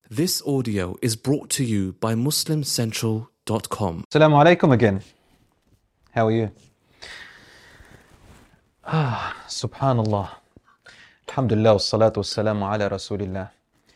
This audio is brought to you by MuslimCentral.com. Assalamu alaikum again. How are you? Subhanallah. Alhamdulillah, wassalatu wassalamu ala Rasulillah.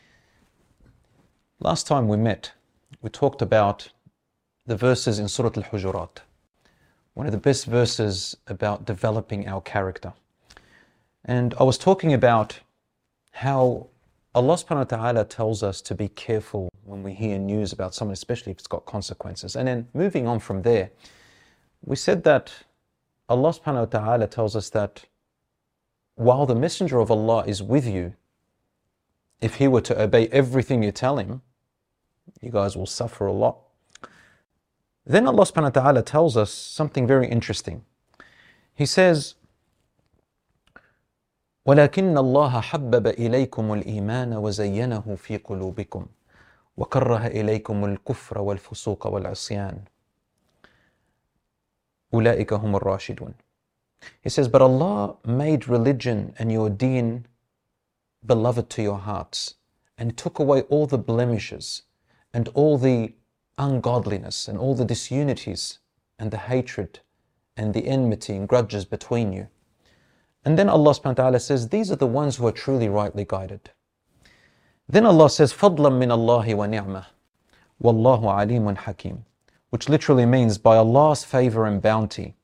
Last time we met, we talked about the verses in Surah Al-Hujurat. One of the best verses about developing our character. And I was talking about how Allah subhanahu wa ta'ala tells us to be careful when we hear news about someone, especially if it's got consequences. And then moving on from there, we said that Allah subhanahu wa ta'ala tells us that while the Messenger of Allah is with you, if he were to obey everything you tell him, you guys will suffer a lot. Then Allah subhanahu wa ta'ala tells us something very interesting. He says, ولكن الله حبب إليكم الإيمان وزينه في قلوبكم وكره إليكم الكفر والفسوق والعصيان أولئك هم الراشدون. He says, but Allah made religion and your deen beloved to your hearts and took away all the blemishes and all the ungodliness and all the disunities and the hatred and the enmity and grudges between you. And then Allah subhanahu wa ta'ala says, these are the ones who are truly rightly guided. Then Allah says, فَضْلًا مِّنَ اللَّهِ وَنِعْمَةً وَاللَّهُ عَلِيمٌ حَكِيمٌ, which literally means by Allah's favor and bounty,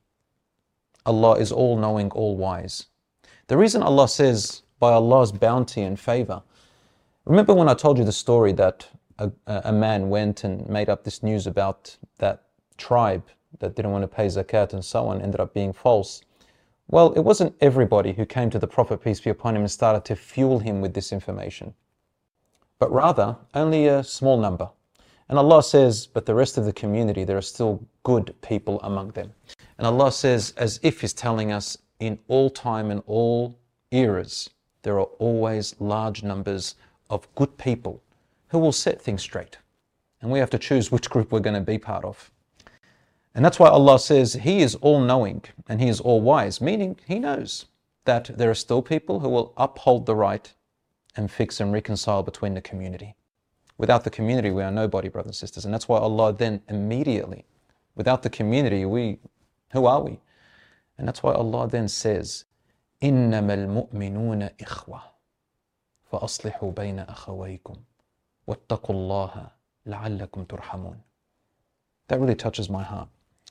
Allah is all-knowing, all-wise. The reason Allah says by Allah's bounty and favor, remember when I told you the story that a man went and made up this news about that tribe that didn't want to pay zakat and so on, ended up being false. Well, it wasn't everybody who came to the Prophet, peace be upon him, and started to fuel him with this information, but rather only a small number. And Allah says, but the rest of the community, there are still good people among them. And Allah says, as if He's telling us, in all time and all eras, there are always large numbers of good people who will set things straight. And we have to choose which group we're going to be part of. And that's why Allah says He is all-knowing and He is all-wise, meaning He knows that there are still people who will uphold the right and fix and reconcile between the community. Without the community, we are nobody, brothers and sisters. And that's why Allah then immediately, without the community, who are we? And that's why Allah then says, إِنَّمَا الْمُؤْمِنُونَ إِخْوَةٌ فَأَصْلِحُوا بَيْنَ أَخَوَيْكُمْ وَاتَّقُوا اللَّهَ لَعَلَّكُمْ تُرْحَمُونَ. That really touches my heart.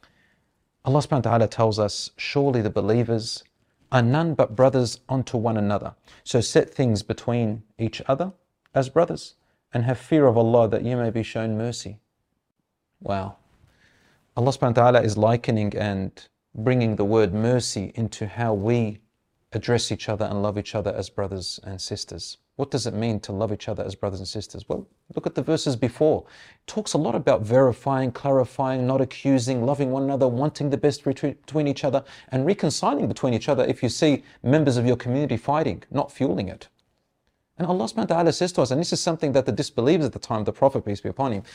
Allah subhanahu wa ta'ala tells us, surely the believers are none but brothers unto one another. So set things between each other as brothers and have fear of Allah that you may be shown mercy. Wow. Allah subhanahu wa ta'ala is likening and bringing the word mercy into how we address each other and love each other as brothers and sisters. What does it mean to love each other as brothers and sisters? Well, look at the verses before. It talks a lot about verifying, clarifying, not accusing, loving one another, wanting the best between each other, and reconciling between each other if you see members of your community fighting, not fueling it. And Allah subhanahu wa ta'ala says to us, and this is something that the disbelievers at the time of the Prophet, peace be upon him,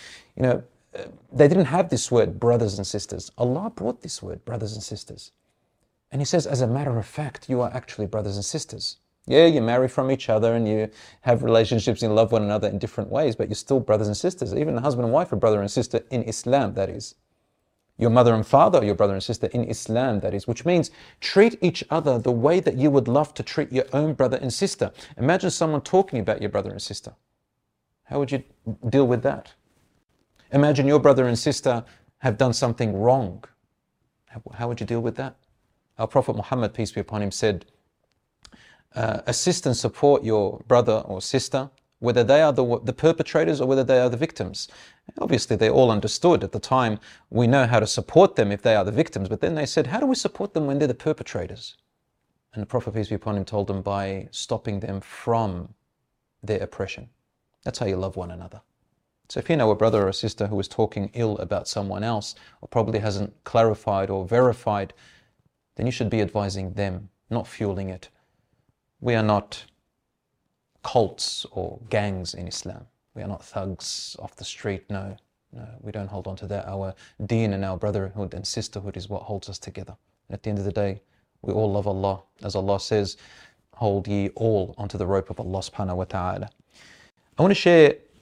they didn't have this word, brothers and sisters. Allah brought this word, brothers and sisters. And He says, as a matter of fact, you are actually brothers and sisters. Yeah, you marry from each other and you have relationships and love one another in different ways, but you're still brothers and sisters. Even a husband and wife are brother and sister in Islam, that is. Your mother and father are your brother and sister in Islam, that is. Which means treat each other the way that you would love to treat your own brother and sister. Imagine someone talking about your brother and sister. How would you deal with that? Imagine your brother and sister have done something wrong. How would you deal with that? Our Prophet Muhammad, peace be upon him, said, assist and support your brother or sister, whether they are the perpetrators or whether they are the victims. Obviously, they all understood at the time, we know how to support them if they are the victims, but then they said, how do we support them when they're the perpetrators? And the Prophet, peace be upon him, told them by stopping them from their oppression. That's how you love one another. So if you know a brother or a sister who is talking ill about someone else, or probably hasn't clarified or verified, then you should be advising them, not fueling it. We are not cults or gangs in Islam. We are not thugs off the street. No, we don't hold on to that. Our deen and our brotherhood and sisterhood is what holds us together. And at the end of the day, we all love Allah. As Allah says, hold ye all onto the rope of Allah subhanahu wa ta'ala. I want to share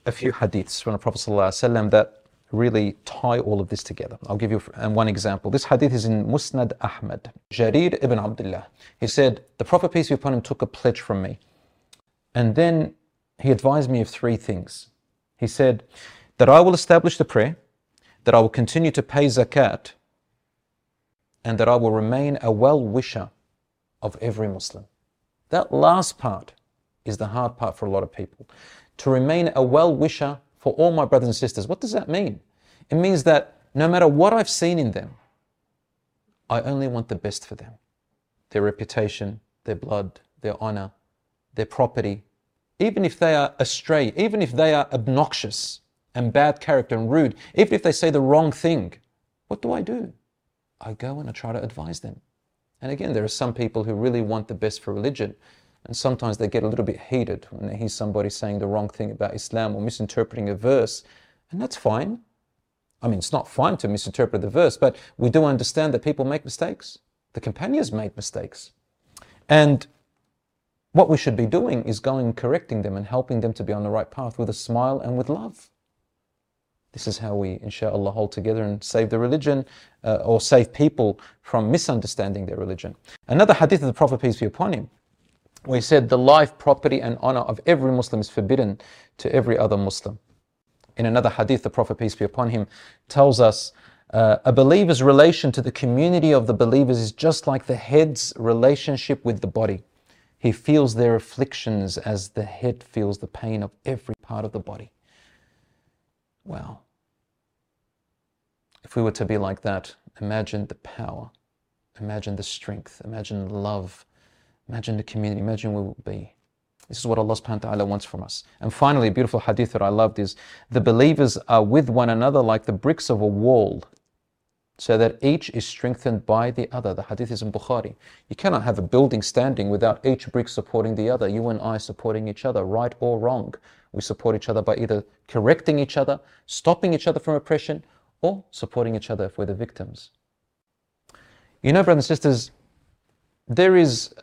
a few hadiths from the Prophet ﷺ that really tie all of this together. I'll give you one example. This hadith is in Musnad Ahmad. Jarir ibn Abdullah, he said, the Prophet, peace be upon him, took a pledge from me. And then he advised me of three things. He said that I will establish the prayer, that I will continue to pay zakat, and that I will remain a well-wisher of every Muslim. That last part is the hard part for a lot of people. To remain a well-wisher for all my brothers and sisters. What does that mean? It means that no matter what I've seen in them, I only want the best for them. Their reputation, their blood, their honor, their property. Even if they are astray, even if they are obnoxious and bad character and rude, even if they say the wrong thing, what do? I go and I try to advise them. And again, there are some people who really want the best for religion, and sometimes they get a little bit heated when they hear somebody saying the wrong thing about Islam or misinterpreting a verse, and that's fine. I mean, it's not fine to misinterpret the verse, but we do understand that people make mistakes. The companions made mistakes. And what we should be doing is going and correcting them and helping them to be on the right path with a smile and with love. This is how we, inshallah, hold together and save the religion or save people from misunderstanding their religion. Another hadith of the Prophet, peace be upon him, where he said, the life, property and honor of every Muslim is forbidden to every other Muslim. In another hadith, the Prophet, peace be upon him, tells us a believer's relation to the community of the believers is just like the head's relationship with the body. He feels their afflictions as the head feels the pain of every part of the body. Wow. If we were to be like that, imagine the power, imagine the strength, imagine the love, imagine the community, imagine where we'll be. This is what Allah subhanahu wa ta'ala wants from us. And finally, a beautiful hadith that I loved is, the believers are with one another like the bricks of a wall, so that each is strengthened by the other. The hadith is in Bukhari. You cannot have a building standing without each brick supporting the other. You and I supporting each other, right or wrong. We support each other by either correcting each other, stopping each other from oppression, or supporting each other if we're the victims. You know, brothers and sisters, there is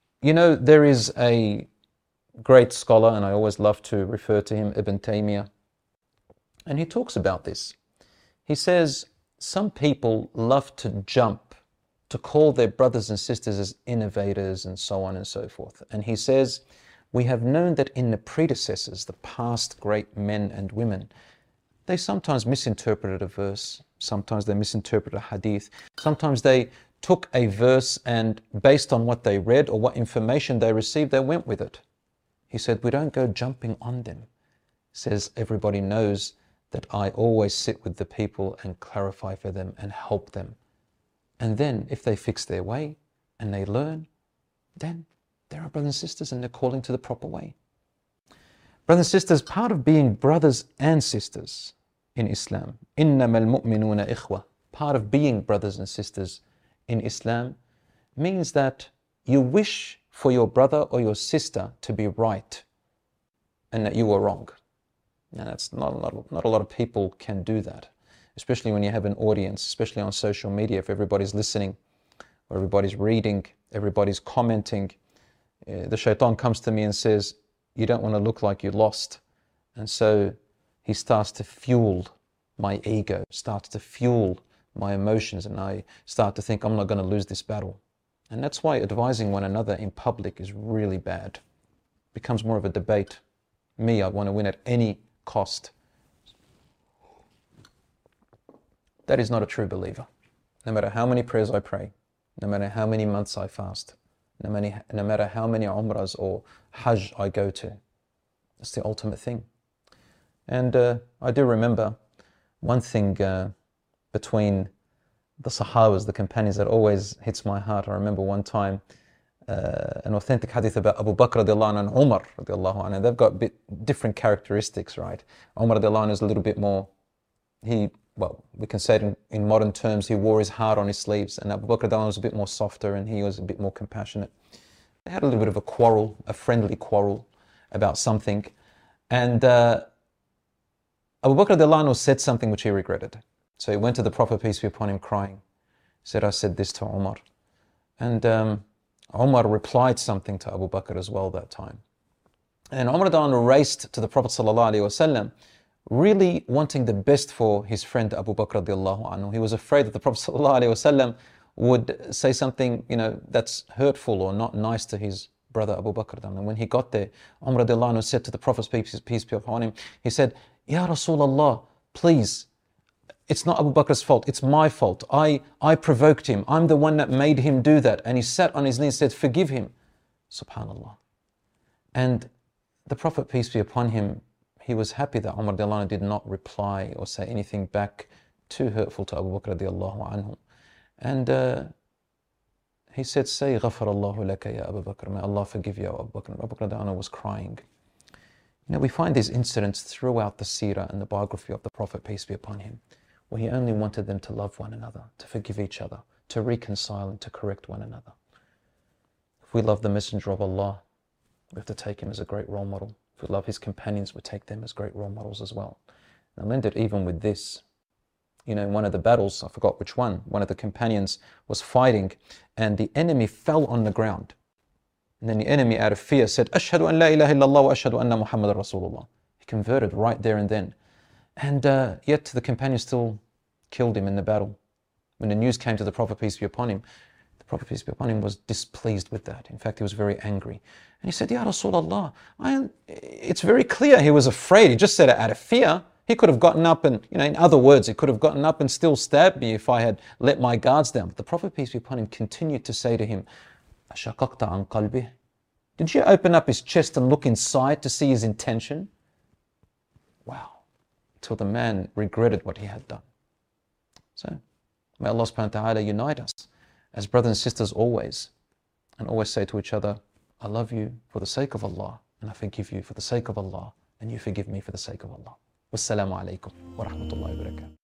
a great scholar, and I always love to refer to him, Ibn Taymiyyah, and he talks about this. He says, some people love to jump to call their brothers and sisters as innovators and so on and so forth. And he says, we have known that in the predecessors, the past great men and women, they sometimes misinterpreted a verse, sometimes they misinterpreted a hadith, sometimes they took a verse and based on what they read or what information they received, they went with it. He said, we don't go jumping on them. He says, everybody knows that I always sit with the people and clarify for them and help them. And then if they fix their way and they learn, then they're our brothers and sisters and they're calling to the proper way. Brothers and sisters, part of being brothers and sisters in Islam, إِنَّمَا الْمُؤْمِنُونَ إِخْوَةً, part of being brothers and sisters in Islam means that you wish for your brother or your sister to be right and that you were wrong. Now, that's not a lot of people can do that, especially when you have an audience, especially on social media. If everybody's listening, or everybody's reading, everybody's commenting, the shaitan comes to me and says, you don't want to look like you lost. And so he starts to fuel my ego, starts to fuel my emotions, and I start to think I'm not going to lose this battle. And that's why advising one another in public is really bad. It becomes more of a debate. Me, I want to win at any cost. That is not a true believer. No matter how many prayers I pray, no matter how many months I fast, no matter how many umrahs or hajj I go to, that's the ultimate thing. And I do remember one thing between the Sahabas, the companions, that always hits my heart. I remember one time an authentic hadith about Abu Bakr radiallahu anhu and Umar radiallahu anhu. They've got a bit different characteristics, right? Umar radiallahu anhu is a little bit more, we can say it in modern terms, he wore his heart on his sleeves, and Abu Bakr radiallahu anhu was a bit more softer and he was a bit more compassionate. They had a little bit of a quarrel, a friendly quarrel about something, and Abu Bakr radiallahu anhu said something which he regretted. So he went to the Prophet, peace be upon him, crying. He said, I said this to Umar. And Umar replied something to Abu Bakr as well that time. And Umar radiallahu anhu raced to the Prophet sallallahu alaihi wasallam, really wanting the best for his friend Abu Bakr radiallahu anhu. He was afraid that the Prophet sallallahu alaihi wasallam would say something, that's hurtful or not nice to his brother Abu Bakr. And when he got there, Umar radiallahu anhu said to the Prophet, peace be upon him, he said, Ya Rasulullah, please, it's not Abu Bakr's fault, it's my fault. I provoked him. I'm the one that made him do that. And he sat on his knees and said, forgive him. Subhanallah. And the Prophet, peace be upon him, he was happy that Umar radiallahu anhu did not reply or say anything back too hurtful to Abu Bakr radiallahu anhu. And he said, say, غَفَرَ اللَّهُ لَكَ يَا Abu Bakr. May Allah forgive you, Abu Bakr. Abu Bakr radiallahu anhu was crying. We find these incidents throughout the seerah and the biography of the Prophet, peace be upon him, where he only wanted them to love one another, to forgive each other, to reconcile and to correct one another. If we love the Messenger of Allah, we have to take him as a great role model. If we love his companions, we take them as great role models as well. Now, lend it even with this. In one of the battles, I forgot which one of the companions was fighting and the enemy fell on the ground. And then the enemy, out of fear, said, Ashhadu an la ilaha illallah wa ashhadu anna Muhammadan Rasulullah. He converted right there and then. And yet the companion still killed him in the battle. When the news came to the Prophet, peace be upon him, the Prophet, peace be upon him, was displeased with that. In fact, he was very angry. And he said, Ya Rasulullah, it's very clear he was afraid. He just said it out of fear. He could have gotten up and, in other words, he could have gotten up and still stabbed me if I had let my guards down. But the Prophet, peace be upon him, continued to say to him, Ashaqaqta an qalbih? Did you open up his chest and look inside to see his intention? Wow. Till the man regretted what he had done. So, may Allah subhanahu wa ta'ala unite us as brothers and sisters always, and always say to each other, I love you for the sake of Allah, and I forgive you for the sake of Allah, and you forgive me for the sake of Allah. Wassalamu alaikum wa rahmatullahi wa barakatuh.